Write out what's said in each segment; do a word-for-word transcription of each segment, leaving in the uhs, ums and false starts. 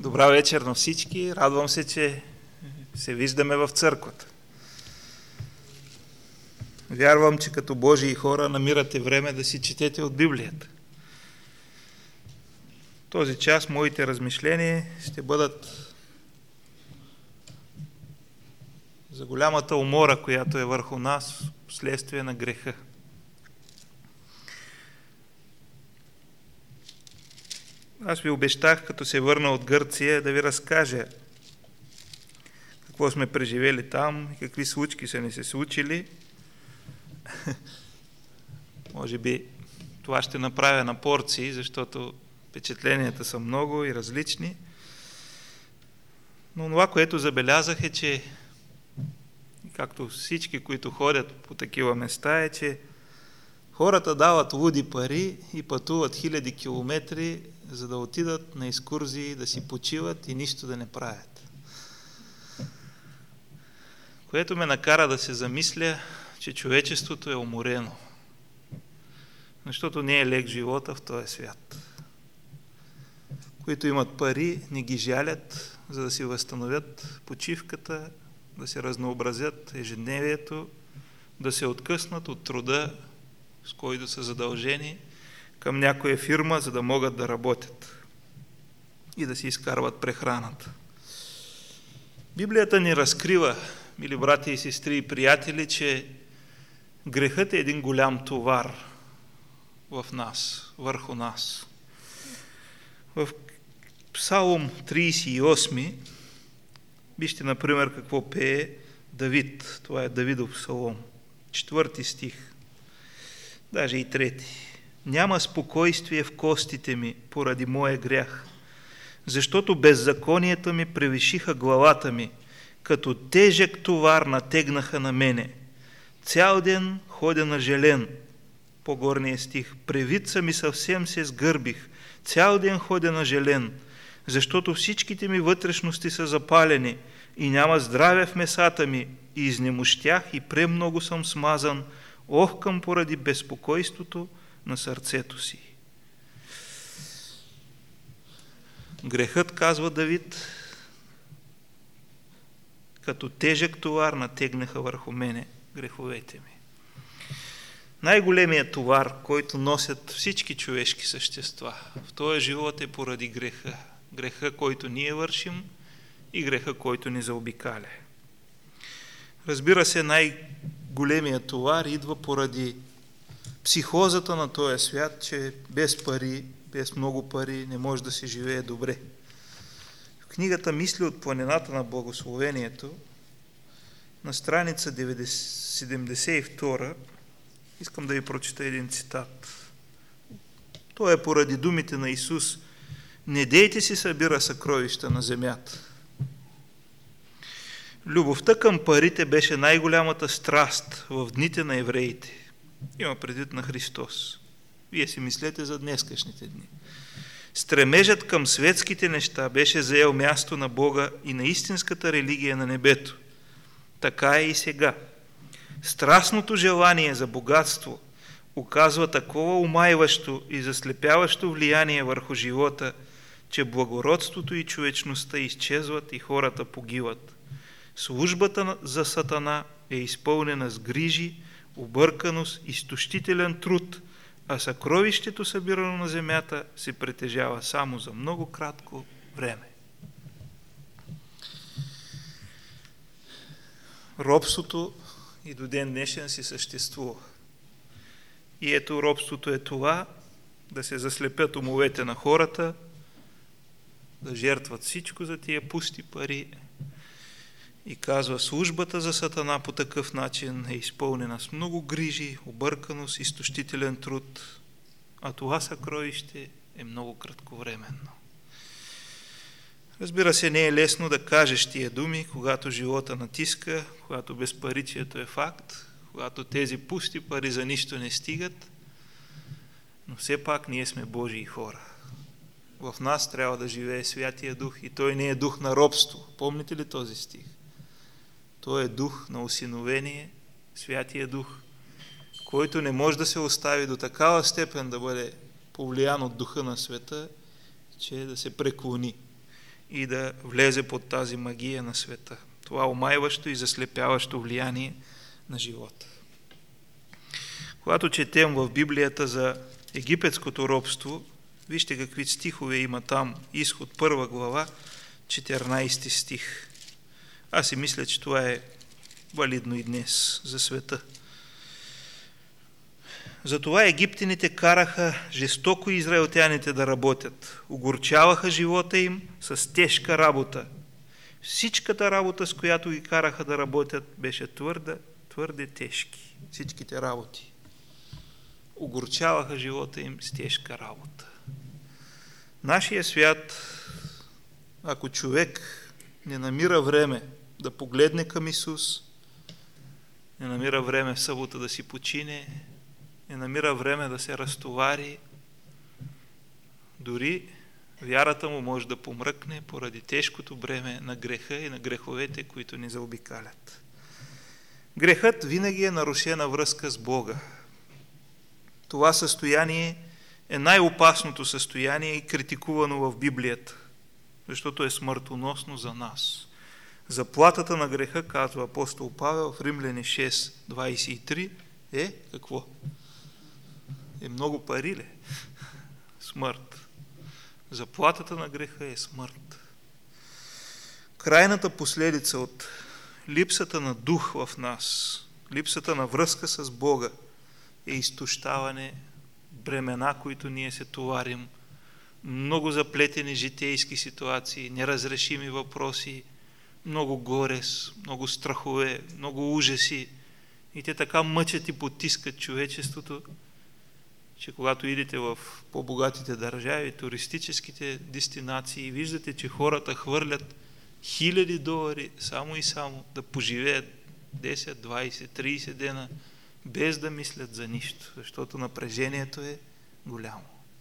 Добра вечер на всички. Радвам се, че се виждаме в църквата. Вярвам, че като Божии хора намирате време да си четете от Библията. Този час моите размишления ще бъдат за голямата умора, която е върху нас вследствие на греха. Аз ви обещах, като се върна от Гърция, да ви разкажа какво сме преживели там и какви случки са ни се случили. Може би това ще направя на порции, защото впечатленията са много и различни. Но това, което забелязах е, че както всички, които ходят по такива места, е, че хората дават луди пари и пътуват хиляди километри, за да отидат на екскурзии, да си почиват и нищо да не правят. Което ме накара да се замисля, че човечеството е уморено. Защото не е лек живота в този свят. Които имат пари, не ги жалят, за да си възстановят почивката, да се разнообразят ежедневието, да се откъснат от труда, с който са задължени към някоя фирма, за да могат да работят и да си изкарват прехраната. Библията ни разкрива, мили брати и сестри и приятели, че грехът е един голям товар в нас, върху нас. В Псалом тридесет и осми, вижте, например, какво пее Давид. Това е Давидов псалом. Четвърти стих, даже и трети. Няма спокойствие в костите ми поради моя грях, защото беззаконията ми превишиха главата ми, като тежък товар натегнаха на мене. Цял ден ходя нажелен, по-горния стих, превица ми съвсем се сгърбих, цял ден ходя нажелен, защото всичките ми вътрешности са запалени и няма здраве в месата ми, и изнемощях и премного съм смазан, охкам поради безпокойството на сърцето си. Грехът, казва Давид, като тежък товар натегнаха върху мене греховете ми. Най-големият товар, който носят всички човешки същества в този живот, е поради греха. Греха, който ние вършим, и греха, който ни заобикаля. Разбира се, най-големият товар идва поради психозата на този свят, че без пари, без много пари не може да се живее добре. В книгата Мисли от планината на благословението, на страница седемдесет и втора, искам да ви прочита един цитат. То е поради думите на Исус: не дейте си събира съкровища на земята. Любовта към парите беше най-голямата страст в дните на евреите. Има предвид на Христос. Вие си мислете за днескашните дни. Стремежът към светските неща беше заел място на Бога и на истинската религия на небето. Така е и сега. Страстното желание за богатство оказва такова умайващо и заслепяващо влияние върху живота, че благородството и човечността изчезват и хората погиват. Службата за Сатана е изпълнена с грижи, обърканост, изтощителен труд, а съкровището, събирано на земята, се притежава само за много кратко време. Робството и до ден днешен си съществува. И ето, робството е това да се заслепят умовете на хората, да жертват всичко за тия пусти пари. И казва, службата за Сатана по такъв начин е изпълнена с много грижи, обърканост, изтощителен труд, а това съкровище е много кратковременно. Разбира се, не е лесно да кажеш тия думи, когато живота натиска, когато безпаричието е факт, когато тези пусти пари за нищо не стигат, но все пак ние сме Божии хора. В нас трябва да живее Святия Дух и той не е дух на робство. Помните ли този стих? Той е дух на усиновение, Святия Дух, който не може да се остави до такава степен да бъде повлиян от духа на света, че да се преклони и да влезе под тази магия на света. Това омайващо и заслепяващо влияние на живота. Когато четем в Библията за египетското робство, вижте какви стихове има там. Изход първа глава, четиринайсети стих. Аз си мисля, че това е валидно и днес за света. Затова египтяните караха жестоко израелтяните да работят. Огорчаваха живота им с тежка работа. Всичката работа, с която ги караха да работят, беше твърде, твърде тежки. Всичките работи. Огорчаваха живота им с тежка работа. Нашия свят, ако човек не намира време да погледне към Исус, не намира време в събота да си почине, не намира време да се разтовари, дори вярата му може да помръкне поради тежкото бреме на греха и на греховете, които ни заобикалят. Грехът винаги е нарушена връзка с Бога. Това състояние е най-опасното състояние и критикувано в Библията, защото е смъртоносно за нас. Заплатата на греха, казва апостол Павел в Римляни шест двайсет и три, е какво? Е много пари ли? Смърт. Заплатата на греха е смърт. Крайната последица от липсата на дух в нас, липсата на връзка с Бога е изтощаване, бремена, които ние се товарим, много заплетени житейски ситуации, неразрешими въпроси, много горест, много страхове, много ужаси. И те така мъчат и потискат човечеството, че когато идете в по-богатите държави, туристическите дестинации, виждате, че хората хвърлят хиляди долари само и само да поживеят десет, двайсет, трийсет дена, без да мислят за нищо, защото напрежението е голямо.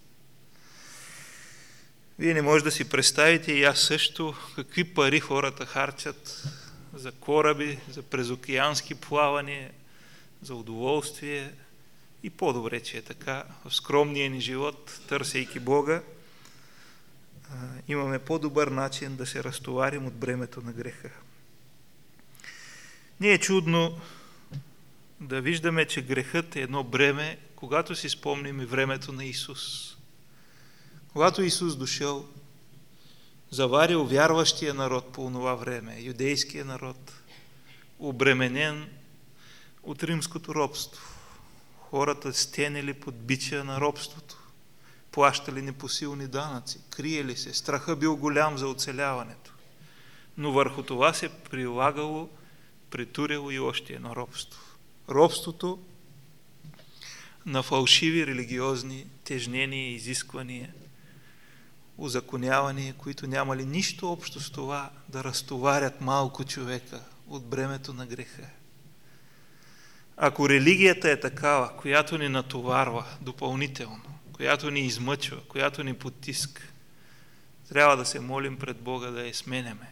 Вие не може да си представите, и аз също, какви пари хората харчат за кораби, за презокеански плавания, за удоволствие. И по-добре, че е така, в скромния ни живот, търсейки Бога, имаме по-добър начин да се разтоварим от бремето на греха. Не е чудно да виждаме, че грехът е едно бреме, когато си спомним и времето на Исус. Когато Исус дошъл, заварил вярващия народ по онова време, юдейския народ, обременен от римското робство. Хората стенели под бича на робството, плащали непосилни данъци, криели се, страха бил голям за оцеляването. Но върху това се прилагало, притуряло и още едно робство. Робството на фалшиви религиозни тежнения и изисквания, узаконявания, които нямали нищо общо с това да разтоварят малко човека от бремето на греха. Ако религията е такава, която ни натоварва допълнително, която ни измъчва, която ни потиска, трябва да се молим пред Бога да я сменяме.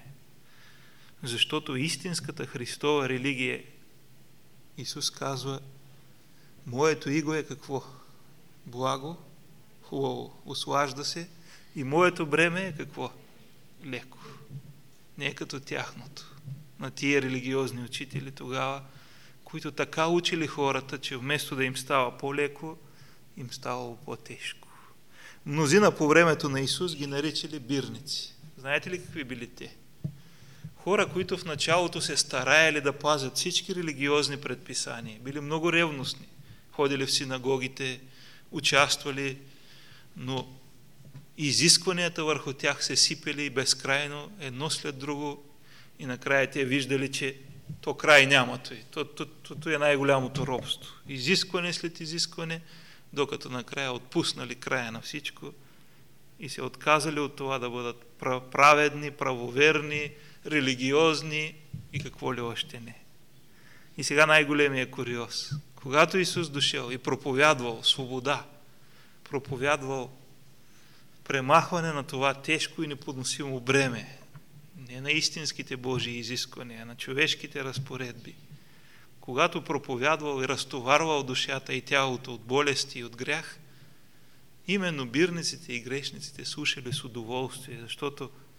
Защото истинската Христова религия, Исус казва, моето иго е какво? Благо, хубаво, услажда се, и моето бреме е какво? Леко. Не е като тяхното. На тия религиозни учители тогава, които така учили хората, че вместо да им става по-леко, им ставало по-тежко. Мнозина по времето на Исус ги наричали бирници. Знаете ли какви били те? Хора, които в началото се стараяли да пазят всички религиозни предписания, били много ревностни, ходили в синагогите, участвали, но изискванията върху тях се сипели безкрайно, едно след друго, и накрая те виждали, че то край няма той. То, то, то, то е най-голямото робство. Изискване след изискване, докато накрая отпуснали края на всичко и се отказали от това да бъдат праведни, правоверни, религиозни и какво ли още не. И сега най-големия куриоз. Когато Исус дошъл и проповядвал свобода, проповядвал премахване на това тежко и неподносимо бреме, не на истинските Божии изисквания, а на човешките разпоредби, когато проповядвал и разтоварвал душата и тялото от болести и от грях, именно бирниците и грешниците слушали с удоволствие, защото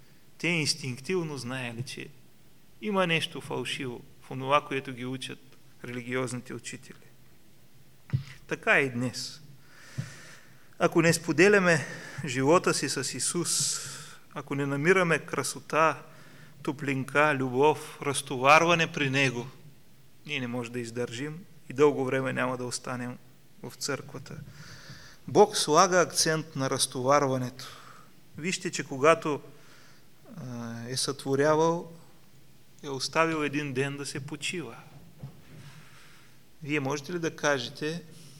те инстинктивно знаели, че има нещо фалшиво в онова, което ги учат религиозните учители. Така е и днес. Ако не споделяме живота си с Исус, ако не намираме красота, топлинка, любов, разтоварване при Него, ние не можем да издържим и дълго време няма да останем в църквата. Бог слага акцент на разтоварването. Вижте, че когато е сътворявал, е оставил един ден да се почива. Вие можете ли да кажете,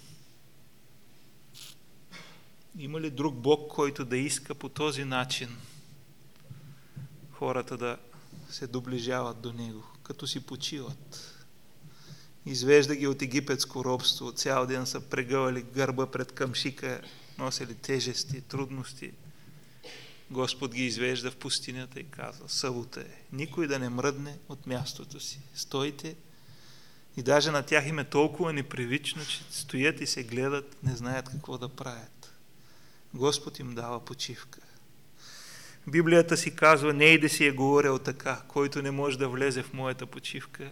има ли друг Бог, който да иска по този начин хората да се доближават до Него, като си почиват? Извежда ги от египетско робство, цял ден са прегъвали гърба пред къмшика, носили тежести, трудности. Господ ги извежда в пустинята и казва, събота е, никой да не мръдне от мястото си. Стойте и даже на тях им е толкова непривично, че стоят и се гледат, не знаят какво да правят. Господ им дава почивка. Библията си казва, не и да си е говорил така, който не може да влезе в моята почивка,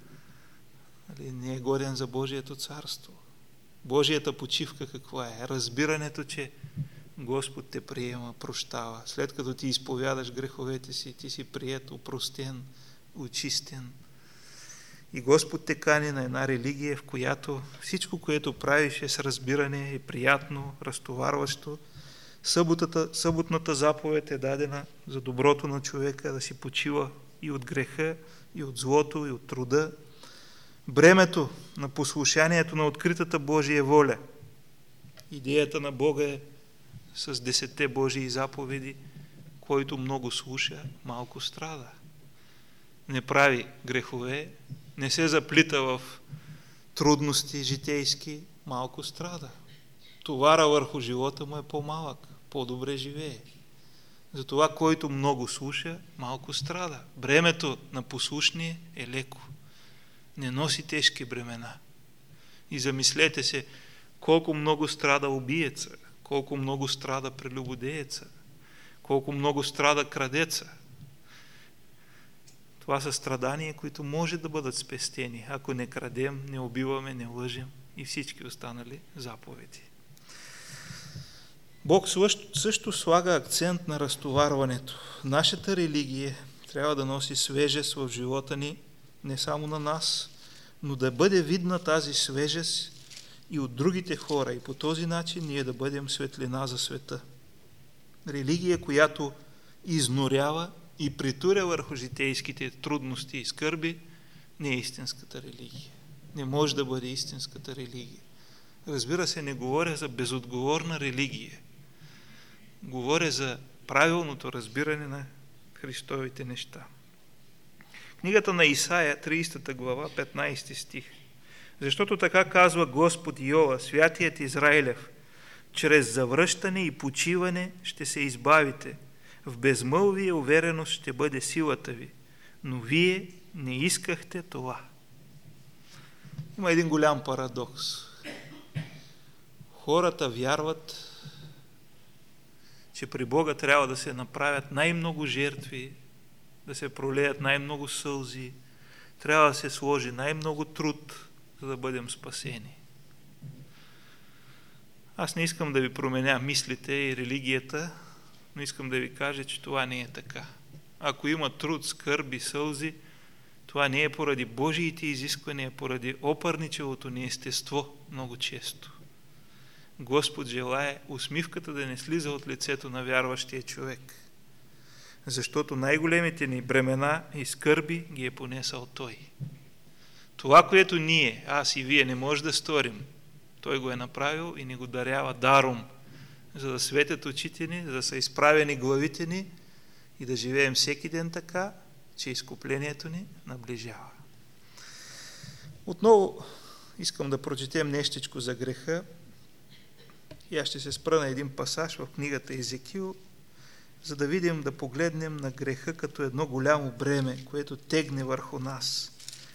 не е годен за Божието царство. Божията почивка каква е? Разбирането, че Господ те приема, прощава. След като ти изповядаш греховете си, ти си приет, опростен, очистен. И Господ те кани на една религия, в която всичко, което правиш е с разбиране, е приятно, разтоварващо. Съботата, съботната заповед е дадена за доброто на човека, да си почива и от греха, и от злото, и от труда. Бремето на послушанието на откритата Божия воля. Идеята на Бога е с десетте Божии заповеди, който много слуша, малко страда. Не прави грехове, не се заплита в трудности житейски, малко страда. Товара върху живота му е по-малък, по-добре живее. Затова, който много слуша, малко страда. Бремето на послушание е леко. Не носи тежки бремена. И замислете се, колко много страда убиеца, колко много страда прелюбодееца, колко много страда крадеца. Това са страдания, които може да бъдат спестени, ако не крадем, не убиваме, не лъжем и всички останали заповеди. Бог също слага акцент на разтоварването. Нашата религия трябва да носи свежест в живота ни, не само на нас, но да бъде видна тази свежест и от другите хора. И по този начин ние да бъдем светлина за света. Религия, която изнорява и притуря върху житейските трудности и скърби, не е истинската религия. Не може да бъде истинската религия. Разбира се, не говоря за безотговорна религия. Говоря за правилното разбиране на Христовите неща. Книгата на Исаия, тридесета глава, петнадесети стих. Защото така казва Господ Йова, святият Израилев, чрез завръщане и почиване ще се избавите. В безмълвие увереност ще бъде силата ви, но вие не искахте това. Има един голям парадокс. Хората вярват, че при Бога трябва да се направят най-много жертви, да се пролеят най-много сълзи, трябва да се сложи най-много труд, за да бъдем спасени. Аз не искам да ви променя мислите и религията, но искам да ви кажа, че това не е така. Ако има труд, скърби, сълзи, това не е поради Божиите изисквания, поради опърничевото ни естество много често. Господ желае усмивката да не слиза от лицето на вярващия човек, защото най-големите ни бремена и скърби ги е понесъл Той. Това, което ние, аз и вие не може да сторим, Той го е направил и ни го дарява даром, за да светят очите ни, за да са изправени главите ни и да живеем всеки ден така, че изкуплението ни наближава. Отново искам да прочетем нещичко за греха и аз ще се спра на един пасаж в книгата Езекил, за да видим, да погледнем на греха като едно голямо бреме, което тегне върху нас.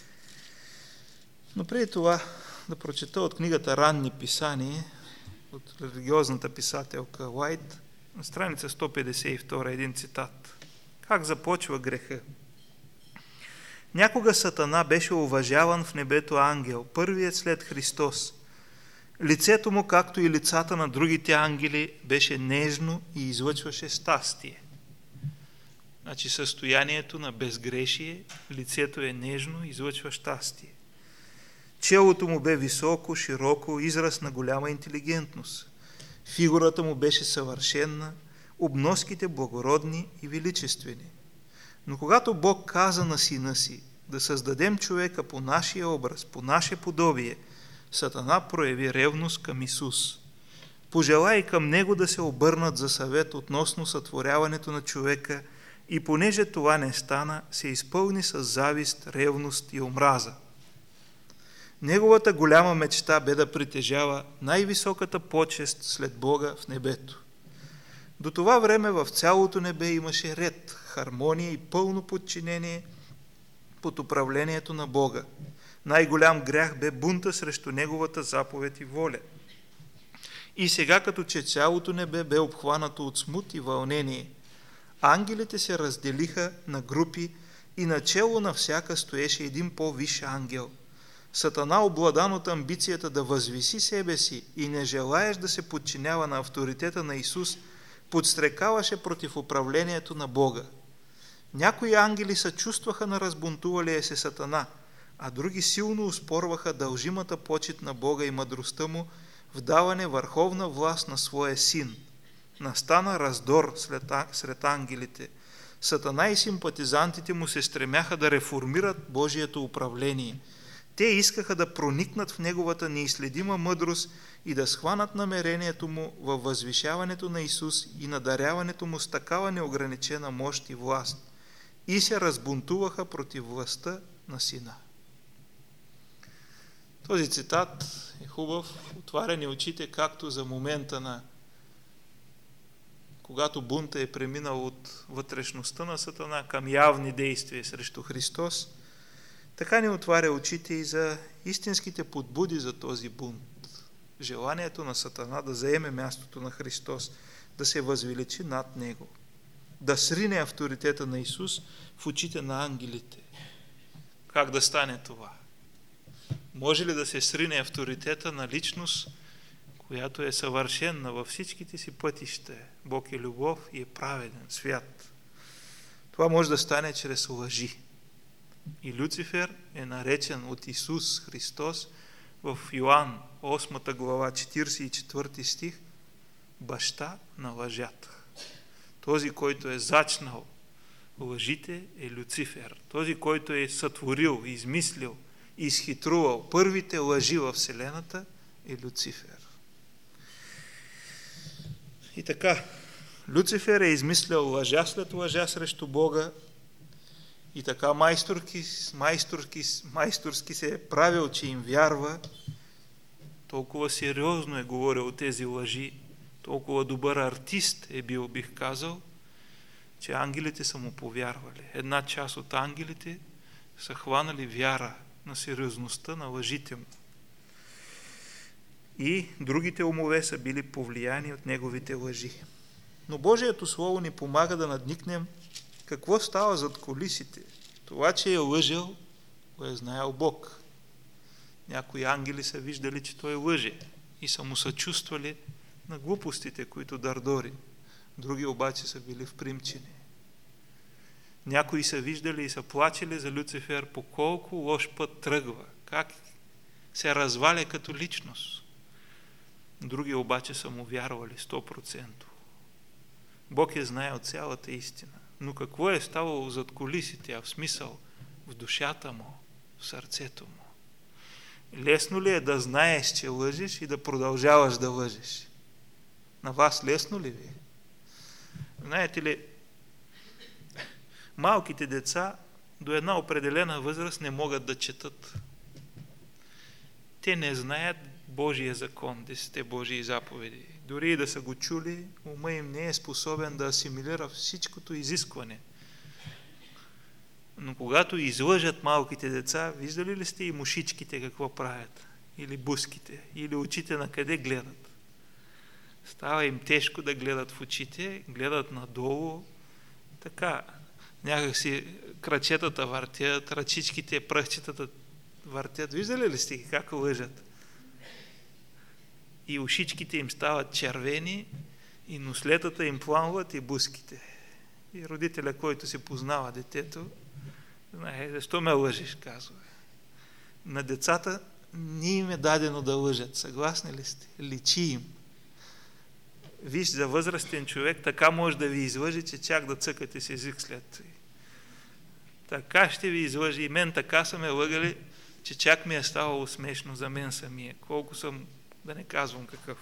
Но преди това да прочета от книгата Ранни писания, от религиозната писателка Уайт, на страница сто петдесет и втора, един цитат. Как започва греха? Някога Сатана беше уважаван в небето ангел, първият след Христос. Лицето му, както и лицата на другите ангели, беше нежно и излъчваше щастие. Значи състоянието на безгрешие, лицето е нежно, излъчва щастие. Челото му бе високо, широко, израз на голяма интелигентност. Фигурата му беше съвършенна, обноските благородни и величествени. Но когато Бог каза на Сина си да създадем човека по нашия образ, по наше подобие, Сатана прояви ревност към Исус. Пожела и към Него да се обърнат за съвет относно сътворяването на човека и понеже това не стана, се изпълни с завист, ревност и омраза. Неговата голяма мечта бе да притежава най-високата почест след Бога в небето. До това време в цялото небе имаше ред, хармония и пълно подчинение под управлението на Бога. Най-голям грях бе бунта срещу Неговата заповед и воля. И сега, като че цялото небе бе обхванато от смут и вълнение, ангелите се разделиха на групи и начело на всяка стоеше един по-висш ангел. Сатана, обладан от амбицията да възвиси себе си и не желаеш да се подчинява на авторитета на Исус, подстрекаваше против управлението на Бога. Някои ангели съчувстваха на разбунтувалия се Сатана, а други силно успорваха дължимата почит на Бога и мъдростта му в даване върховна власт на своя син. Настана раздор сред ангелите. Сатана и симпатизантите му се стремяха да реформират Божието управление. Те искаха да проникнат в Неговата неизследима мъдрост и да схванат намерението му във възвишаването на Исус и надаряването му с такава неограничена мощ и власт. И се разбунтуваха против властта на Сина. Този цитат е хубав, отваря ни очите както за момента на когато бунта е преминал от вътрешността на Сатана към явни действия срещу Христос, така ни отваря очите и за истинските подбуди за този бунт. Желанието на Сатана да заеме мястото на Христос, да се възвеличи над Него, да срине авторитета на Исус в очите на ангелите. Как да стане това? Може ли да се срине авторитета на личност, която е съвършенна във всичките си пътища? Бог е любов и е праведен, свят. Това може да стане чрез лъжи. И Люцифер е наречен от Исус Христос в Йоан осма глава, четиридесет и четвърти стих, баща на лъжата. Този, който е зачнал лъжите, е Люцифер. Този, който е сътворил, измислил, изхитрувал първите лъжи във Вселената, е Люцифер. И така, Люцифер е измислял лъжа след лъжа срещу Бога и така майсторски, майсторски, майсторски се е правил, че им вярва. Толкова сериозно е говорил тези лъжи, толкова добър артист е бил, бих казал, че ангелите са му повярвали. Една част от ангелите са хванали вяра на сериозността на лъжите му. И другите умове са били повлияни от неговите лъжи. Но Божието Слово ни помага да надникнем какво става зад кулисите. Това, че е лъжел, го е знаел Бог. Някои ангели са виждали, че той лъже и са му съчувствали на глупостите, които дърдори. Други обаче са били впримчени. Някои са виждали и са плачели за Люцифер по колко лош път тръгва, как се разваля като личност. Други обаче са му вярвали сто процента. Бог е знаел цялата истина. Но какво е ставало зад кулисите, а в смисъл в душата му, в сърцето му? Лесно ли е да знаеш, че лъжеш и да продължаваш да лъжеш? На вас лесно ли ви? Знаете ли, малките деца до една определена възраст не могат да четат. Те не знаят Божия закон, десетте Божии заповеди. Дори и да са го чули, ума им не е способен да асимилира всичкото изискване. Но когато излъжат малките деца, виждали ли сте и мушичките какво правят? Или буските? Или очите на къде гледат? Става им тежко да гледат в очите, гледат надолу. Така, някак си крачетата въртят, ръчичките, пръхчетата въртят. Виждали ли сте как лъжат? И ушичките им стават червени, и нослетата им пламват, и буските. И родителя, който си познава детето, знае, защо ме лъжиш, казва. На децата не им е дадено да лъжат. Съгласни ли сте? Личи им. Виж, за възрастен човек така може да ви излъжи, че чак да цъкате с език след това. Така ще ви излъжи. И мен така са ме лъгали, че чак ми е ставало смешно за мен самия. Колко съм, да не казвам какъв.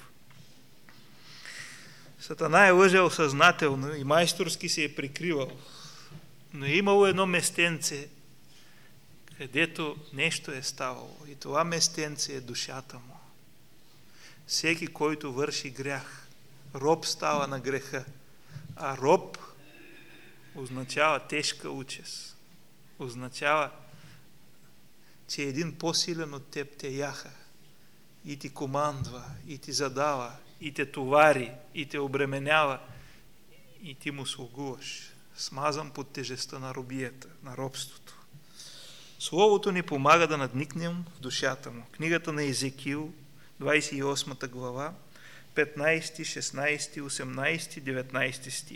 Сатана е лъжал съзнателно и майсторски се е прикривал. Но е имало едно местенце, където нещо е ставало. И това местенце е душата му. Всеки, който върши грях, роб става на греха. А роб означава тежка участ. Означава, че един по-силен от теб те яха и ти командва, и ти задава, и те товари, и те обременява, и ти му слугуваш, смазан под тежестта на робията, на робството. Словото ни помага да надникнем в душата му. Книгата на Езекил, двадесет и осма глава, петнадесети, шестнадесети, осемнадесети, деветнадесети стих.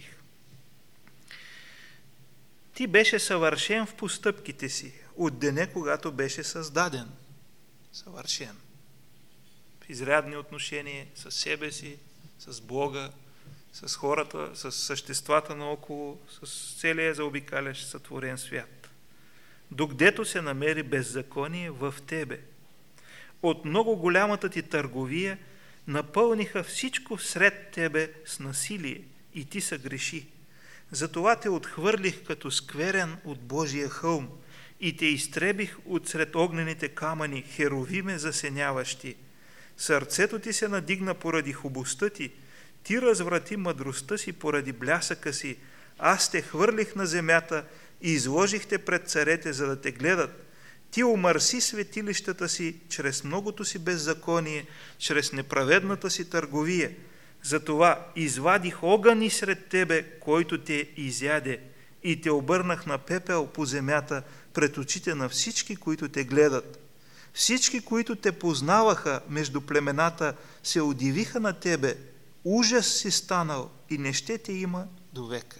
Ти беше съвършен в постъпките си от деня, когато беше създаден. Съвършен. В изрядни отношения с себе си, с Бога, с хората, с съществата наоколо, с целия заобикалящ сътворен свят. Докъдето се намери беззаконие в тебе. От много голямата ти търговия напълниха всичко сред тебе с насилие и ти съгреши. Затова те отхвърлих като скверен от Божия хълм и те изтребих от сред огнените камъни, херовиме засеняващи. Сърцето ти се надигна поради хубостта ти, ти разврати мъдростта си поради блясъка си, аз те хвърлих на земята и изложих те пред царете, за да те гледат. Ти омърси светилищата си чрез многото си беззаконие, чрез неправедната си търговия. Затова извадих огън сред тебе, който те изяде, и те обърнах на пепел по земята пред очите на всички, които те гледат. Всички, които те познаваха между племената, се удивиха на тебе. Ужас си станал и не ще те има до века.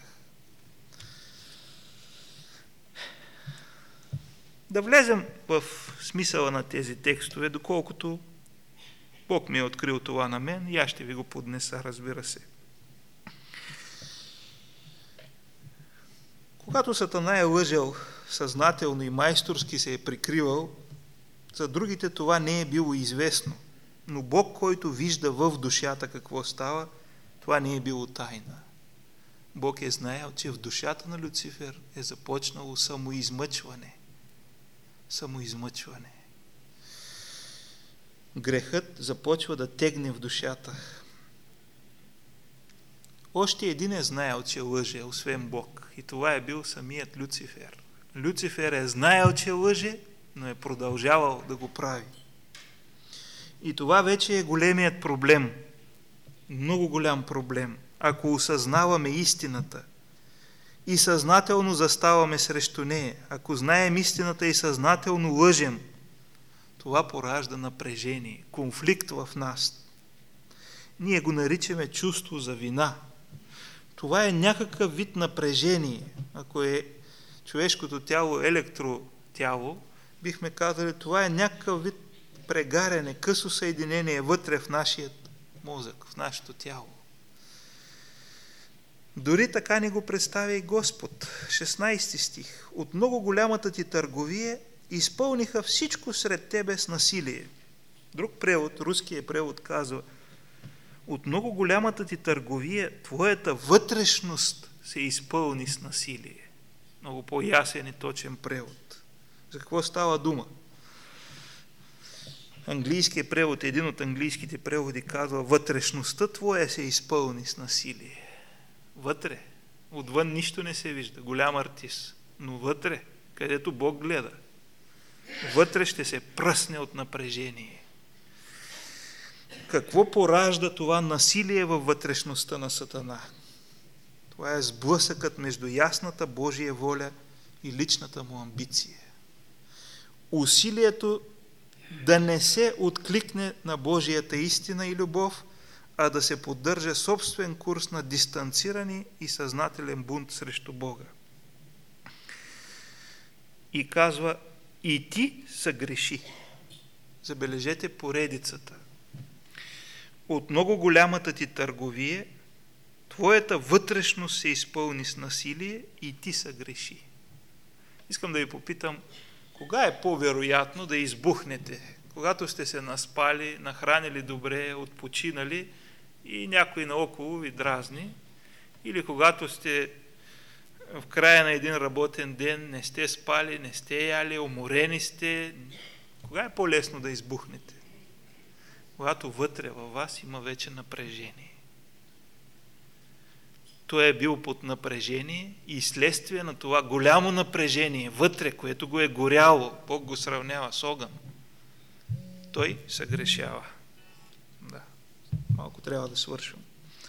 Да влезем в смисъла на тези текстове, доколкото Бог ми е открил това на мен и аз ще ви го поднеса, разбира се. Когато Сатана е лъжал съзнателно и майсторски се е прикривал, за другите това не е било известно. Но Бог, който вижда в душата какво става, това не е било тайна. Бог е знаел, че в душата на Люцифер е започнало самоизмъчване. Самоизмъчване. Грехът започва да тегне в душата. Още един е знаел, че лъже, освен Бог. И това е бил самият Люцифер. Люцифер е знаел, че лъже, но е продължавал да го прави. И това вече е големият проблем. Много голям проблем. Ако осъзнаваме истината и съзнателно заставаме срещу нея, ако знаем истината и съзнателно лъжем, това поражда напрежение, конфликт в нас. Ние го наричаме чувство за вина. Това е някакъв вид напрежение. Ако е човешкото тяло електротяло, бихме казали, това е някакъв вид прегаряне, късо съединение вътре в нашия мозък, в нашето тяло. Дори така ни го представя и Господ. шестнадесети стих. От много голямата ти търговия изпълниха всичко сред тебе с насилие. Друг превод, руският превод казва, от много голямата ти търговия, твоята вътрешност се изпълни с насилие. Много по-ясен и точен превод. За какво става дума? Английският превод, един от английските преводи казва, вътрешността твоя се изпълни с насилие. Вътре. Отвън нищо не се вижда. Голям артист. Но вътре, където Бог гледа, вътре ще се пръсне от напрежение. Какво поражда това насилие във вътрешността на Сатана? Това е сблъсъкът между ясната Божия воля и личната му амбиция. Усилието да не се откликне на Божията истина и любов, а да се поддържа собствен курс на дистанцирани и съзнателен бунт срещу Бога. И казва, и ти съгреши. Забележете поредицата. От много голямата ти търговия, твоята вътрешност се изпълни с насилие и ти съгреши. Искам да ви попитам, кога е по-вероятно да избухнете? Когато сте се наспали, нахранили добре, отпочинали и някой наоколо ви дразни, или когато сте в края на един работен ден, не сте спали, не сте яли, уморени сте. Кога е по-лесно да избухнете? Когато вътре във вас има вече напрежение. Той е бил под напрежение и следствие на това голямо напрежение вътре, което го е горяло, Бог го сравнява с огън, той съгрешава. Да, малко трябва да свършвам.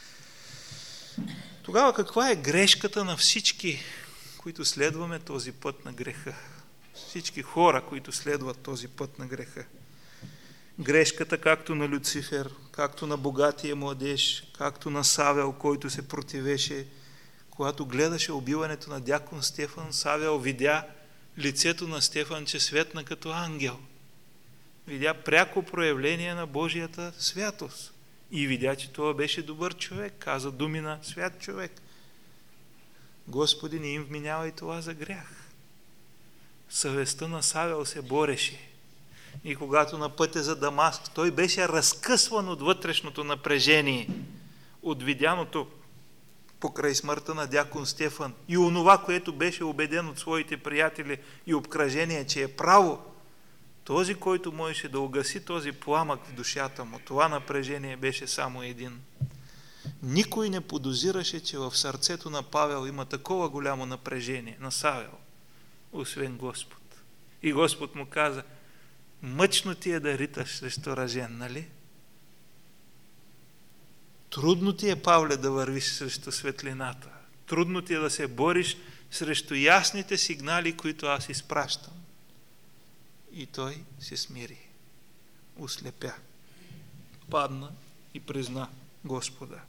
Тогава каква е грешката на всички, които следваме този път на греха? Всички хора, които следват този път на греха. Грешката както на Люцифер, както на богатия младеж, както на Савел, който се противеше. Когато гледаше убиването на дякон Стефан, Савел видя лицето на Стефан, че светна като ангел. Видя пряко проявление на Божията святост. И видя, че това беше добър човек. Каза думи на свят човек. Господи, не им вменявай това за грях. Съвестта на Савел се бореше. И когато на пътя за Дамаск, той беше разкъсван от вътрешното напрежение, от видяното покрай смъртта на дякон Стефан и онова, което беше убеден от своите приятели и обкръжение, че е право, този, който можеше да угаси този пламък в душата му, това напрежение беше само един. Никой не подозираше, че в сърцето на Павел има такова голямо напрежение, на Савел, освен Господ. И Господ му каза, мъчно ти е да риташ срещу ръжен, нали? Трудно ти е, Павле, да вървиш срещу светлината. Трудно ти е да се бориш срещу ясните сигнали, които аз изпращам. И той се смири, ослепя, падна и призна Господа.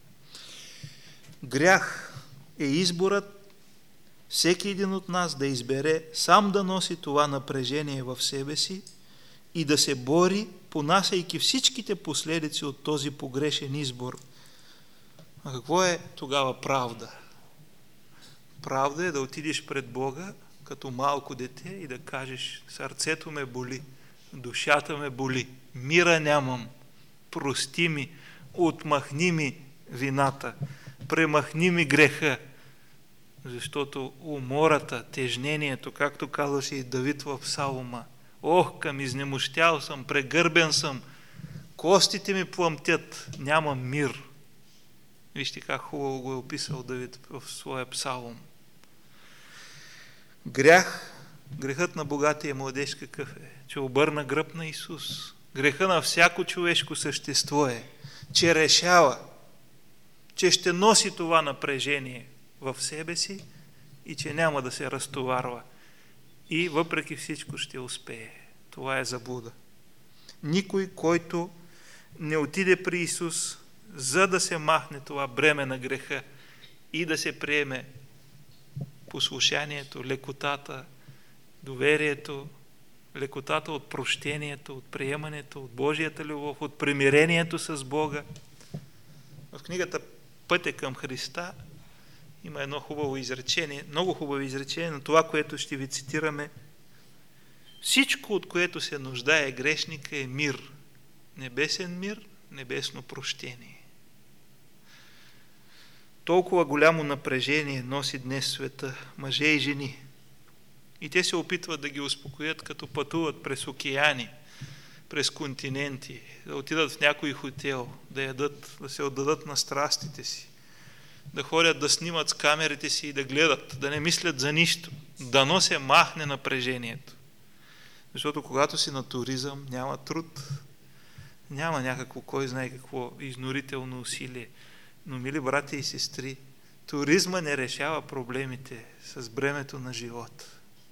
Грях е изборът всеки един от нас да избере сам да носи това напрежение в себе си и да се бори, понасяйки всичките последици от този погрешен избор. А какво е тогава правда? Правда е да отидеш пред Бога като малко дете и да кажеш, сърцето ме боли, душата ме боли, мира нямам, прости ми, отмахни ми вината, премахни ми греха, защото умората, тежнението, както казваше и Давид в Псалма, ох, към изнемощял съм, прегърбен съм, костите ми пламтят, нямам мир. Вижте как хубаво го е описал Давид в своя псалом. Грях, грехът на богатия младеж какъв е? Че обърна гръб на Исус. Греха на всяко човешко същество е, че решава, че ще носи това напрежение в себе си и че няма да се разтоварва. И въпреки всичко ще успее. Това е заблуда. Никой, който не отиде при Исус, за да се махне това бреме на греха и да се приеме послушанието, лекотата, доверието, лекотата от прощението, от приемането, от Божията любов, от примирението с Бога. В книгата Пътя към Христа има едно хубаво изречение, много хубаво изречение на това, което ще ви цитираме. Всичко, от което се нуждае грешника, е мир. Небесен мир, небесно прощение. Толкова голямо напрежение носи днес света, мъже и жени. И те се опитват да ги успокоят, като пътуват през океани, през континенти, да отидат в някой хотел, да ядат, да се отдадат на страстите си, да ходят да снимат с камерите си и да гледат, да не мислят за нищо, дано се махне напрежението. Защото когато си на туризъм, няма труд, няма някакво, кой знае какво, изнурително усилие. Но, мили братя и сестри, Туризма не решава проблемите с бремето на живота.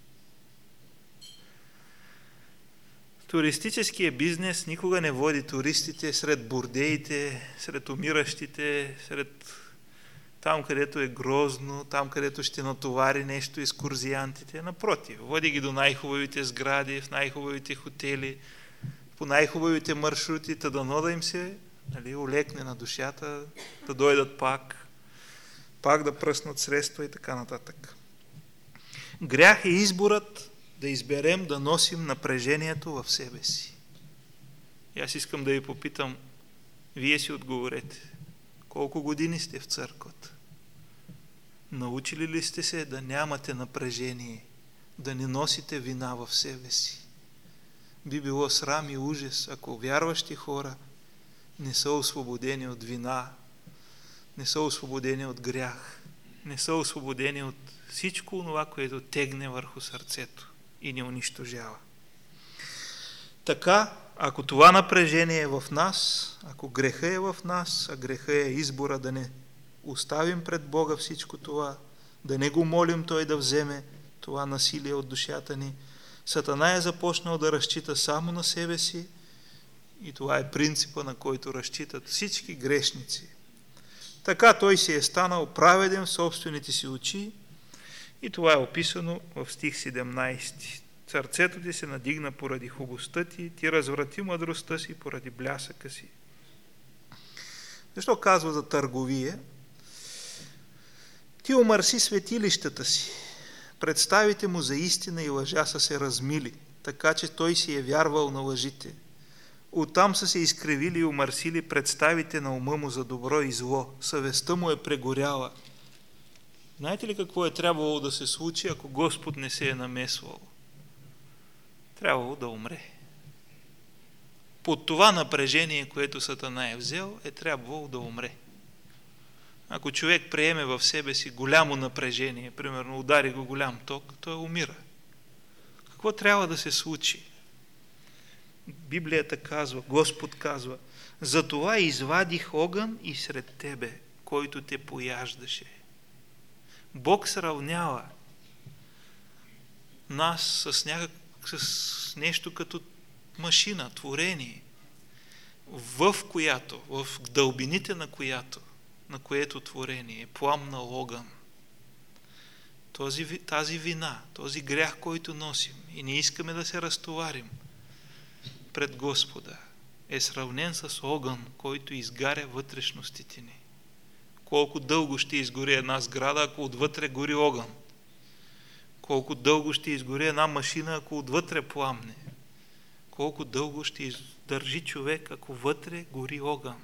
Туристическият бизнес никога не води туристите сред бордеите, сред умиращите, сред там, където е грозно, там, където ще натовари нещо екскурзиантите. Напротив, води ги до най-хубавите сгради, в най-хубавите хотели, по най-хубавите маршрути, та дано да им се, нали, улекне на душата, да дойдат пак, пак да пръснат средства и така нататък. Грях е изборът да изберем да носим напрежението в себе си. И аз искам да ви попитам, вие си отговорете, колко години сте в църквата? Научили ли сте се да нямате напрежение, да не носите вина в себе си? Би било срам и ужас, ако вярващи хора не са освободени от вина, не са освободени от грях, не са освободени от всичко това, което тегне върху сърцето и не унищожава. Така, ако това напрежение е в нас, ако греха е в нас, а греха е избора да не оставим пред Бога всичко това, да не го молим Той да вземе това насилие от душата ни, Сатана е започнал да разчита само на себе си и това е принципа, на който разчитат всички грешници. Така той си е станал праведен в собствените си очи и това е описано в стих седемнайсети. Сърцето ти се надигна поради хубостта ти, ти разврати мъдростта си поради блясъка си. Защо казва за търговия? Ти омърси светилищата си. Представите му за истина и лъжа са се размили, така че той си е вярвал на лъжите. Оттам са се изкривили и омърсили представите на ума му за добро и зло. Съвестта му е прегоряла. Знаете ли какво е трябвало да се случи, ако Господ не се е намесвал? Трябвало да умре. Под това напрежение, което Сатана е взел, е трябвало да умре. Ако човек приеме в себе си голямо напрежение, примерно удари го голям ток, той умира. Какво трябва да се случи? Библията казва, Господ казва, затова извадих огън и сред тебе, който те пояждаше. Бог сравнява нас с, някак, с нещо като машина, творение, в която, в дълбините на която, на което творение е пламнал огън. Този, тази вина, този грях, който носим и не искаме да се разтоварим пред Господа, е сравнен с огън, който изгаря вътрешностите ни. Колко дълго ще изгори една сграда, ако отвътре гори огън? Колко дълго ще изгори една машина, ако отвътре пламне? Колко дълго ще издържи човек, ако вътре гори огън?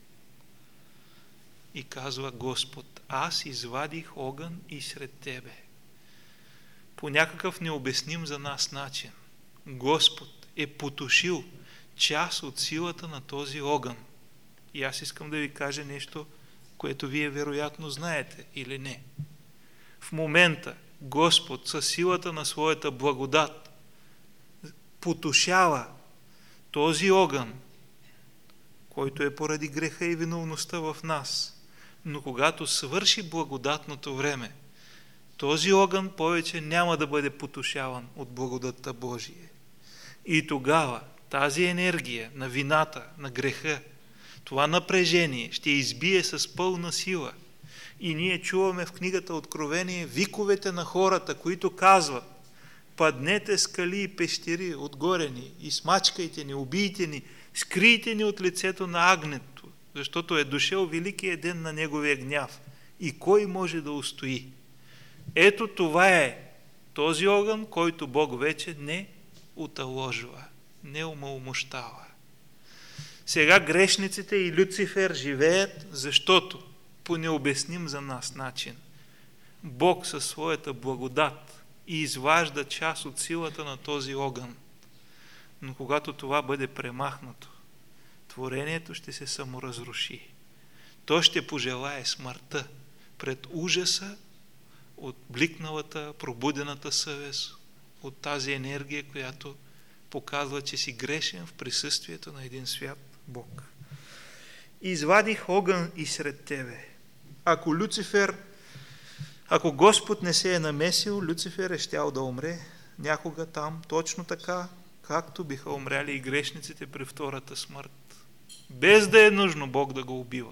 И казва Господ, аз извадих огън и сред тебе. По някакъв необясним за нас начин Господ е потушил част от силата на този огън. И аз искам да ви кажа нещо, което вие вероятно знаете или не. В момента Господ със силата на своята благодат потушава този огън, който е поради греха и виновността в нас. Но когато свърши благодатното време, този огън повече няма да бъде потушаван от благодатта Божия. И тогава тази енергия на вината, на греха, това напрежение ще избие с пълна сила. И ние чуваме в книгата Откровение виковете на хората, които казват: паднете скали и пещери отгоре ни, измачкайте ни, убийте ни, скрийте ни от лицето на агнето, защото е дошъл великият ден на неговия гняв. И кой може да устои? Ето това е този огън, който Бог вече не уталожва, не омаломощава. Сега грешниците и Люцифер живеят, защото по необясним за нас начин Бог със своята благодат и изважда част от силата на този огън. Но когато това бъде премахнато, творението ще се саморазруши. То ще пожелае смъртта пред ужаса от бликналата, пробудената съвест, от тази енергия, която показва, че си грешен в присъствието на един свят Бог. Извадих огън и сред тебе. Ако Люцифер Ако Господ не се е намесил, Люцифер е щял да умре някога там, точно така, както биха умряли и грешниците при втората смърт. Без да е нужно Бог да го убива.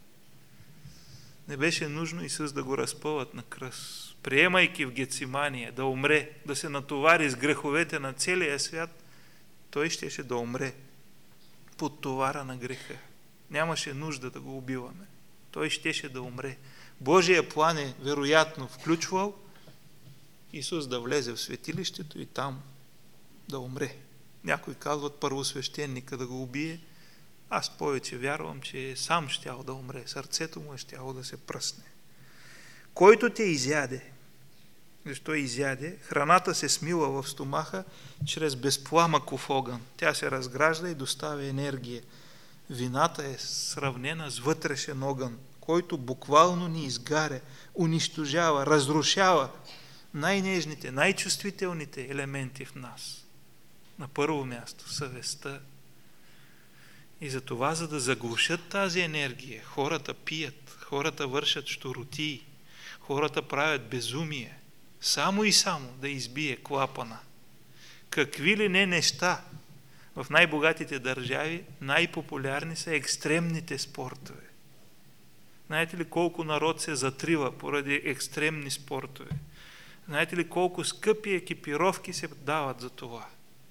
Не беше нужно Исус да го разпъват на кръст. Приемайки в Гецимания да умре, да се натовари с греховете на целия свят, той щеше да умре под товара на греха. Нямаше нужда да го убиваме. Той щеше да умре. Божия план е вероятно включвал Исус да влезе в светилището и там да умре. Някои казват първосвещеника да го убие. Аз повече вярвам, че сам щял да умре. Сърцето му е щяло да се пръсне. Който те изяде, защо изяде, храната се смила в стомаха чрез безпламъков огън. Тя се разгражда и доставя енергия. Вината е сравнена с вътрешен огън, който буквално ни изгаря, унищожава, разрушава най-нежните, най-чувствителните елементи в нас. На първо място съвестта. И за това, за да заглушат тази енергия, хората пият, хората вършат щуротии, хората правят безумие, само и само да избие клапана. Какви ли не неща в най-богатите държави, най-популярни са екстремните спортове. Знаете ли колко народ се затрива поради екстремни спортове? Знаете ли колко скъпи екипировки се дават за това?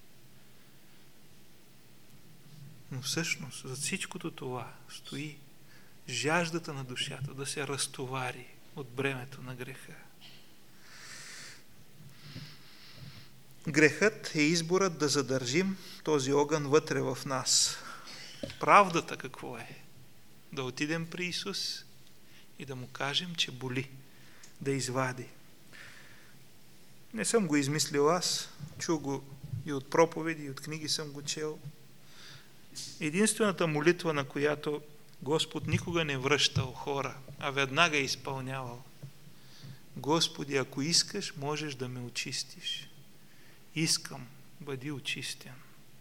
Но всъщност за всичкото това стои жаждата на душата да се разтовари от бремето на греха. Грехът е изборът да задържим този огън вътре в нас. Правдата какво е? Да отидем при Исус и да му кажем, че боли, да извади. Не съм го измислил аз, чул го и от проповеди, и от книги съм го чел. Единствената молитва, на която Господ никога не връщал хора, а веднага е изпълнявал. Господи, ако искаш, можеш да ме очистиш. Искам, бъди очистен.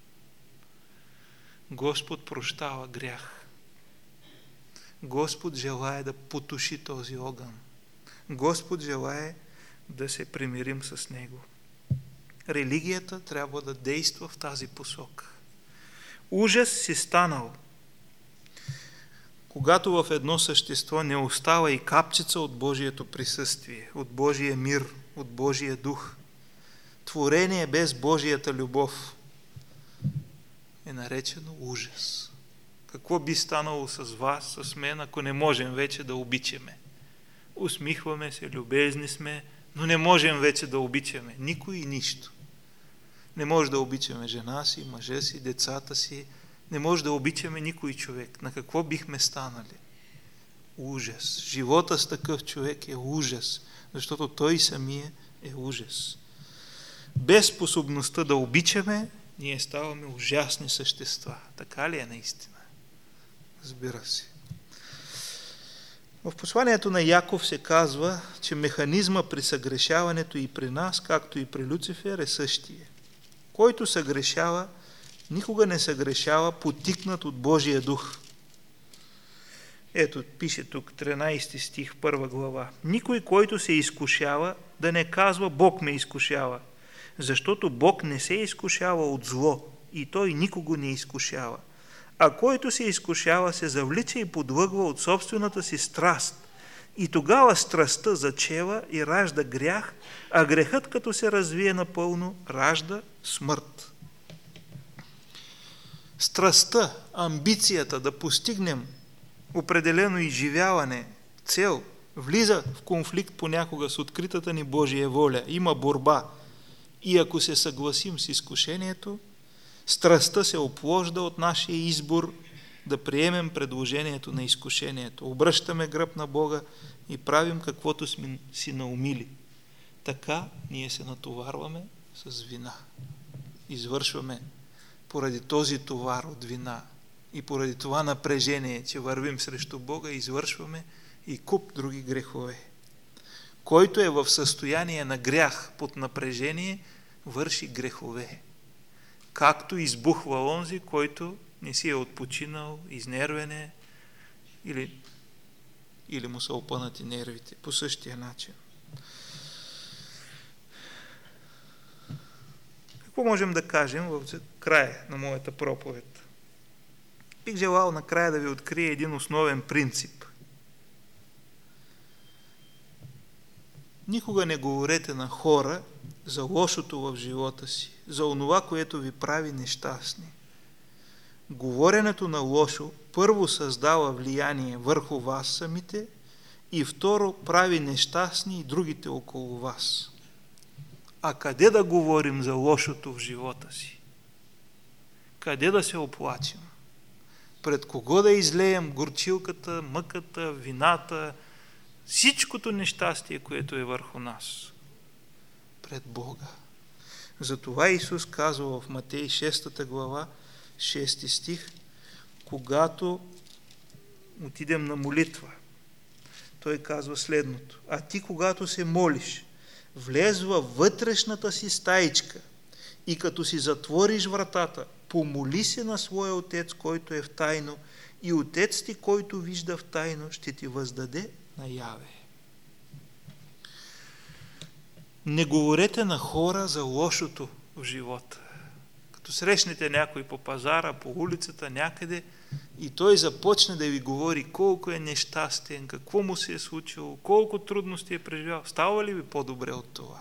Господ прощава грях. Господ желае да потуши този огън. Господ желае да се примирим с Него. Религията трябва да действа в тази посока. Ужас си станал, когато в едно същество не остава и капчица от Божието присъствие, от Божия мир, от Божия дух. Творение без Божията любов е наречено ужас. Какво би станало с вас, с мен, ако не можем вече да обичаме? Усмихваме се, любезни сме, но не можем вече да обичаме никой и нищо. Не може да обичаме жена си, мъжа си, децата си, не може да обичаме никой човек. На какво бихме станали? Ужас. Живота с такъв човек е ужас, защото той самия е ужас. Без способността да обичаме, ние ставаме ужасни същества. Така ли е наистина? Разбира се. В посланието на Яков се казва, че механизма при съгрешаването и при нас, както и при Люцифер, е същия. Който съгрешава, никога не съгрешава, потикнат от Божия дух. Ето, пише тук, тринайсети стих, първа глава. Никой, който се изкушава, да не казва Бог ме изкушава, защото Бог не се изкушава от зло и Той никого не изкушава. А който се изкушава, се завлича и подлъгва от собствената си страст. И тогава страстта зачева и ражда грях, а грехът, като се развие напълно, ражда смърт. Страстта, амбицията да постигнем определено изживяване, цел, влиза в конфликт понякога с откритата ни Божия воля. Има борба. И ако се съгласим с изкушението, страстта се опложда от нашия избор да приемем предложението на изкушението. Обръщаме гръб на Бога и правим каквото сме си наумили. Така ние се натоварваме с вина. Извършваме поради този товар от вина и поради това напрежение, че вървим срещу Бога, извършваме и куп други грехове. Който е в състояние на грях под напрежение, върши грехове. Както избухва онзи, който не си е отпочинал, изнервен е или, или му са опънати нервите. По същия начин. Какво можем да кажем в края на моята проповед? Бих желал накрая да ви открия един основен принцип. Никога не говорете на хора за лошото в живота си, за онова, което ви прави нещастни. Говоренето на лошо първо създава влияние върху вас самите и второ прави нещастни и другите около вас. А къде да говорим за лошото в живота си? Къде да се оплачем? Пред кого да излеем горчилката, мъката, вината, всичкото нещастие, което е върху нас? Пред Бога. Затова Исус казва в Матей шеста глава, шести стих, когато отидем на молитва, Той казва следното: а ти, когато се молиш, влез във вътрешната си стаичка и като си затвориш вратата, помоли се на своя Отец, който е в тайно, и Отец ти, който вижда в тайно, ще ти въздаде наяве. Не говорете на хора за лошото в живота. Като срещнете някой по пазара, по улицата, някъде, и той започне да ви говори колко е нещастен, какво му се е случило, колко трудности е преживял, става ли ви по-добре от това?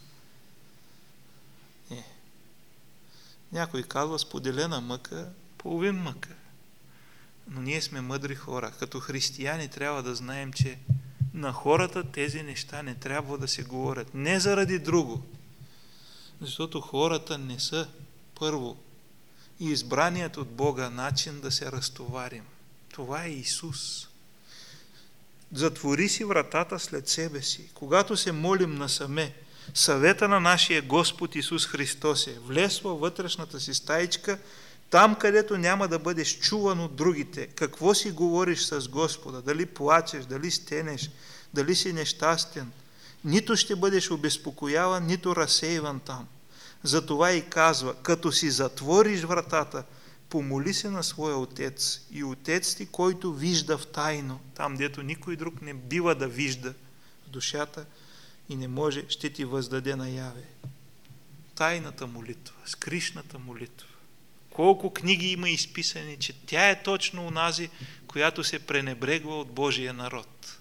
Не. Някой казва споделена мъка, половин мъка. Но ние сме мъдри хора. Като християни трябва да знаем, че на хората тези неща не трябва да се говорят. Не заради друго. Защото хората не са първо и избраният от Бога начин да се разтоварим. Това е Исус. Затвори си вратата след себе си. Когато се молим насаме, съвета на нашия Господ Исус Христос е: влез във вътрешната си стаичка, там, където няма да бъдеш чуван от другите. Какво си говориш с Господа? Дали плачеш, дали стенеш, дали си нещастен? Нито ще бъдеш обезпокояван, нито разсейван там. Затова и казва: като си затвориш вратата, помоли се на своя Отец, и Отец ти, който вижда в тайно, там, дето никой друг не бива да вижда в душата и не може, ще ти въздаде наяве. Тайната молитва, скришната молитва. Колко книги има изписани, че тя е точно онази, която се пренебрегва от Божия народ.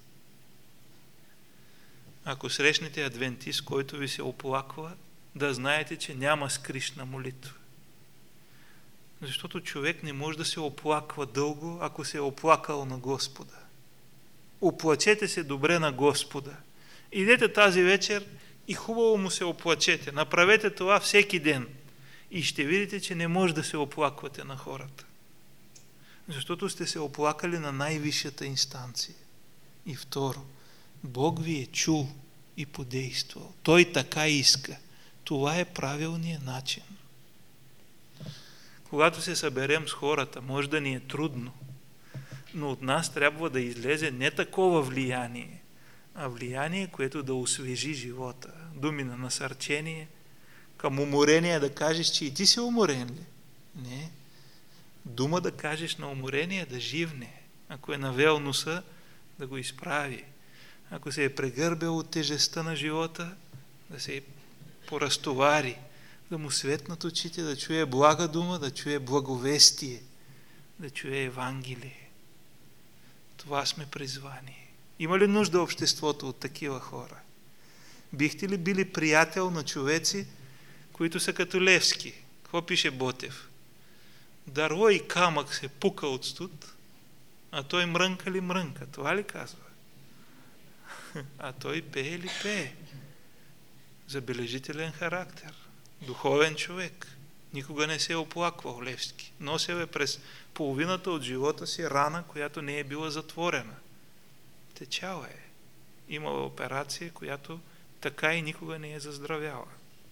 Ако срещнете адвентист, който ви се оплаква, да знаете, че няма скришна молитва. Защото човек не може да се оплаква дълго, ако се е оплакал на Господа. Оплачете се добре на Господа. Идете тази вечер и хубаво му се оплачете. Направете това всеки ден. И ще видите, че не може да се оплаквате на хората. Защото сте се оплакали на най-висшата инстанция. И второ, Бог ви е чул и подействал. Той така иска. Това е правилният начин. Когато се съберем с хората, може да ни е трудно, но от нас трябва да излезе не такова влияние, а влияние, което да освежи живота. Думи на насърчение, към уморение да кажеш, че и ти си уморен ли? Не. Дума да кажеш на уморение да живне. Ако е навел носа, да го изправи. Ако се е прегърбел от тежестта на живота, да се поразтовари, да му светнат очите, да чуе блага дума, да чуе благовестие, да чуе Евангелие. Това сме призвани. Има ли нужда обществото от такива хора? Бихте ли били приятел на човеци, които са като Левски? Какво пише Ботев? Дърво и камък се пука от студ, а той мрънка ли мрънка? Това ли казва? А той пее ли пее? Забележителен характер. Духовен човек. Никога не се е оплаквал Левски. Носил е през половината от живота си рана, която не е била затворена. Течала е. Имала операция, която така и никога не е заздравяла.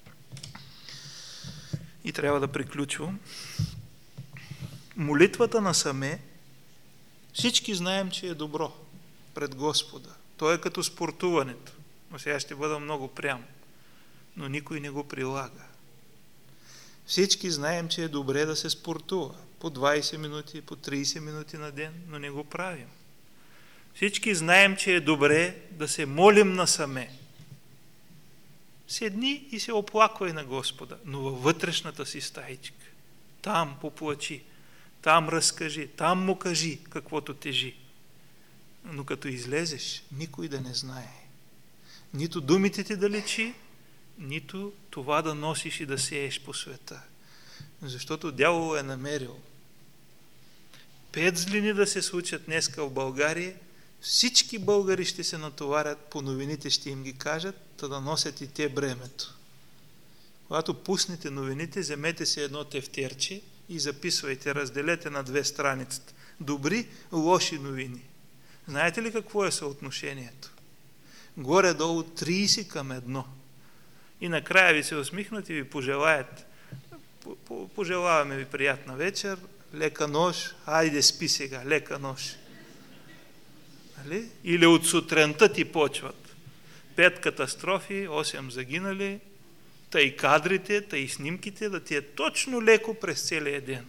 И трябва да приключвам. Молитвата насаме, всички знаем, че е добро пред Господа. То е като спортуването. Но сега ще бъда много прям. Но никой не го прилага. Всички знаем, че е добре да се спортува. По двайсет минути, по трийсет минути на ден, но не го правим. Всички знаем, че е добре да се молим насаме. седни и се оплаквай на Господа, но във вътрешната си стаичка. Там поплачи, там разкажи, там му кажи каквото тежи. Но като излезеш, никой да не знае. Нито думите ти да лечи, нито това да носиш и да сееш по света. Защото дявол е намерил пет злини да се случат днеска в България, всички българи ще се натоварят, по новините ще им ги кажат, та да носят и те бремето. Когато пуснете новините, вземете се едно тефтерче и записвайте, разделете на две страницата. Добри, лоши новини. Знаете ли какво е съотношението? Горе-долу трийсет към едно. И накрая ви се усмихнат и ви пожелаят. Пожелаваме ви приятна вечер, лека нощ, айде спи сега, лека нощ. Нали? Или от сутринта ти почват. Пет катастрофи, осем загинали, тъй кадрите, тъй снимките, да ти е точно леко през целия ден.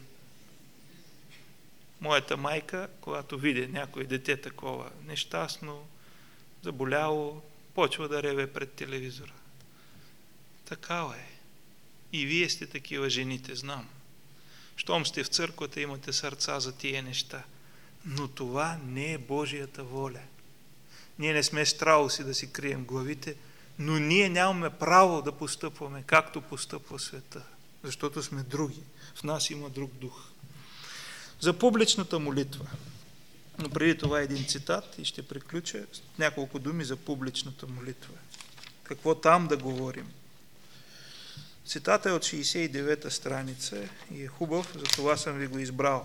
Моята майка, когато види някой дете такова нещастно, заболяло, почва да реве пред телевизора. Такава е. И вие сте такива жените, знам. Щом сте в църквата, имате сърца за тия неща. Но това не е Божията воля. Ние не сме страуси да си крием главите, но ние нямаме право да постъпваме както постъпва света, защото сме други. В нас има друг дух. За публичната молитва. Но преди това един цитат и ще приключа с няколко думи за публичната молитва. Какво там да говорим? Цитата е от шейсет и девета страница и е хубав, затова съм ви го избрал.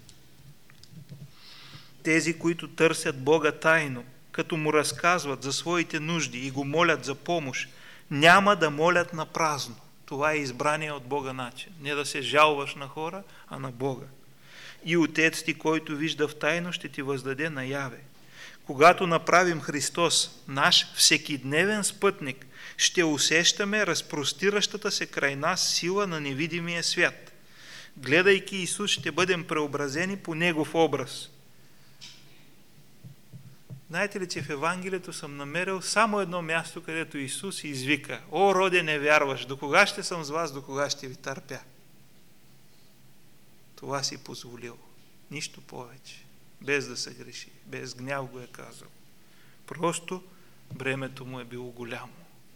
Тези, които търсят Бога тайно, като му разказват за своите нужди и го молят за помощ, няма да молят на празно. Това е избрание от Бога начин. Не да се жалваш на хора, а на Бога. И Отец ти, който вижда в тайно, ще ти въздаде наяве. Когато направим Христос наш всекидневен спътник, ще усещаме разпростиращата се край нас сила на невидимия свят. Гледайки Исус, ще бъдем преобразени по Негов образ. Знаете ли, че в Евангелието съм намерил само едно място, където Исус извика: „О, роде невярваш, до кога ще съм с вас, до кога ще ви търпя?“ Това си позволил. Нищо повече. Без да се греши. Без гняв го е казал. Просто бремето му е било голямо.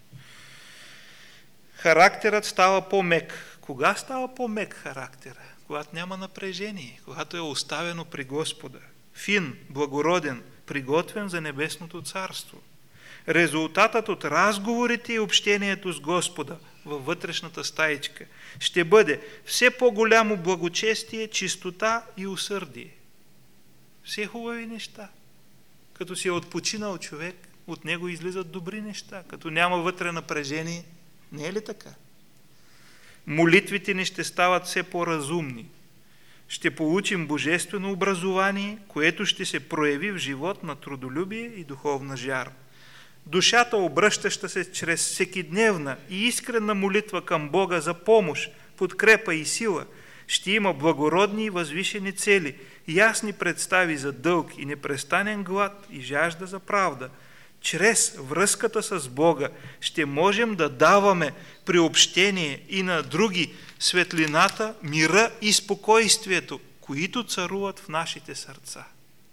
Характерът става по-мек. Кога става по-мек характера? Когато няма напрежение, когато е оставено при Господа. Фин, благороден, приготвен за небесното царство. Резултатът от разговорите и общението с Господа във вътрешната стаичка ще бъде все по-голямо благочестие, чистота и усърдие. Все хубави неща. Като си е отпочинал човек, от него излизат добри неща. Като няма вътре напрежение, не е ли така? Молитвите ни ще стават все по-разумни. Ще получим божествено образование, което ще се прояви в живот на трудолюбие и духовна жар. Душата, обръщаща се чрез всекидневна и искрена молитва към Бога за помощ, подкрепа и сила, ще има благородни и възвишени цели, ясни представи за дълг и непрестанен глад и жажда за правда. Чрез връзката с Бога ще можем да даваме приобщение и на други светлината, мира и спокойствието, които царуват в нашите сърца.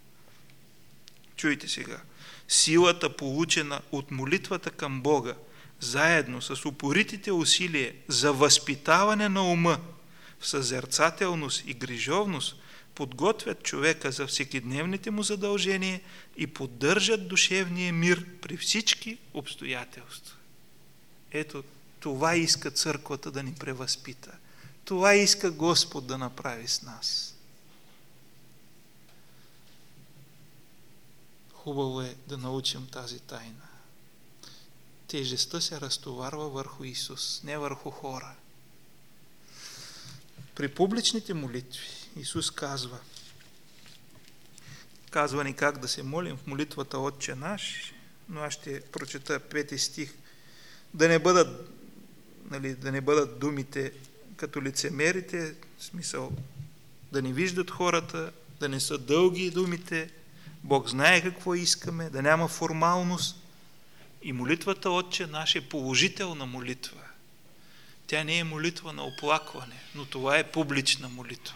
Чуйте сега. Силата, получена от молитвата към Бога, заедно с упоритите усилия за възпитаване на ума в съзерцателност и грижовност, подготвят човека за всекидневните му задължения и поддържат душевния мир при всички обстоятелства. Ето, това иска църквата да ни превъзпита. Това иска Господ да направи с нас. Хубаво е да научим тази тайна. Тежестта се разтоварва върху Исус, не върху хора. При публичните молитви Исус казва, казва ни как да се молим в молитвата Отче наш, но аз ще прочета пети стих. Да не бъдат, нали, да не бъдат думите като лицемерите, в смисъл да не виждат хората, да не са дълги думите, Бог знае какво искаме, да няма формалност, И молитвата Отче наш е положителна молитва. Тя не е молитва на оплакване, но това е публична молитва.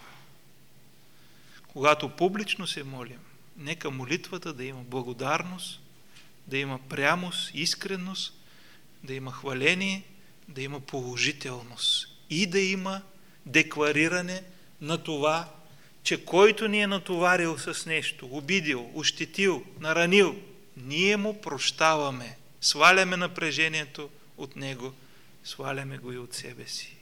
Когато публично се молим, нека молитвата да има благодарност, да има прямост, искреност, да има хваление, да има положителност и да има деклариране на това, че който ни е натоварил с нещо, обидил, ощетил, наранил, ние му прощаваме, сваляме напрежението от него, сваляме го и от себе си.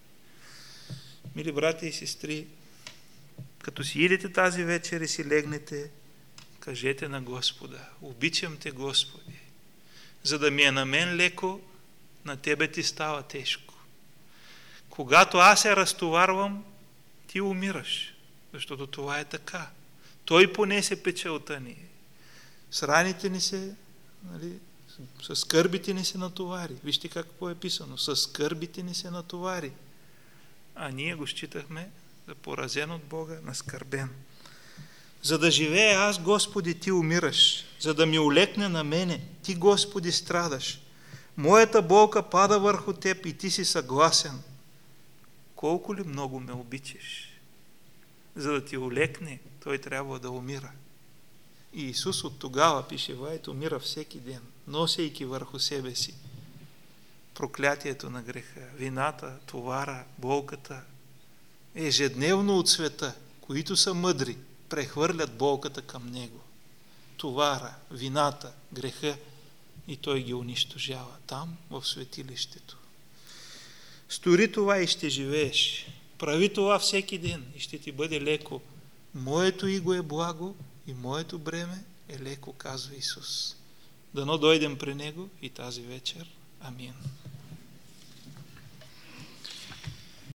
Мили брати и сестри, като си идете тази вечер и си легнете, кажете на Господа: обичам те, Господи, за да ми е на мен леко, на тебе ти става тежко. Когато аз се разтоварвам, ти умираш, защото това е така. Той понесе печалта ни. С раните ни се, нали, с скърбите ни се натовари. Вижте какво е писано. С скърбите ни се натовари. А ние го считахме за поразен от Бога, наскърбен. За да живее аз, Господи, ти умираш. За да ми олекне на мене, ти, Господи, страдаш. Моята болка пада върху теб и ти си съгласен. Колко ли много ме обичаш? За да ти олекне, той трябва да умира. И Исус от тогава, пише Вайт, умира всеки ден, носейки върху себе си проклятието на греха, вината, товара, болката. Ежедневно от света, които са мъдри, прехвърлят болката към Него. Товара, вината, греха, и Той ги унищожава там, в светилището. Стори това и ще живееш. Прави това всеки ден и ще ти бъде леко. Моето иго е благо и моето бреме е леко, казва Исус. Дано дойдем при Него и тази вечер. Амин.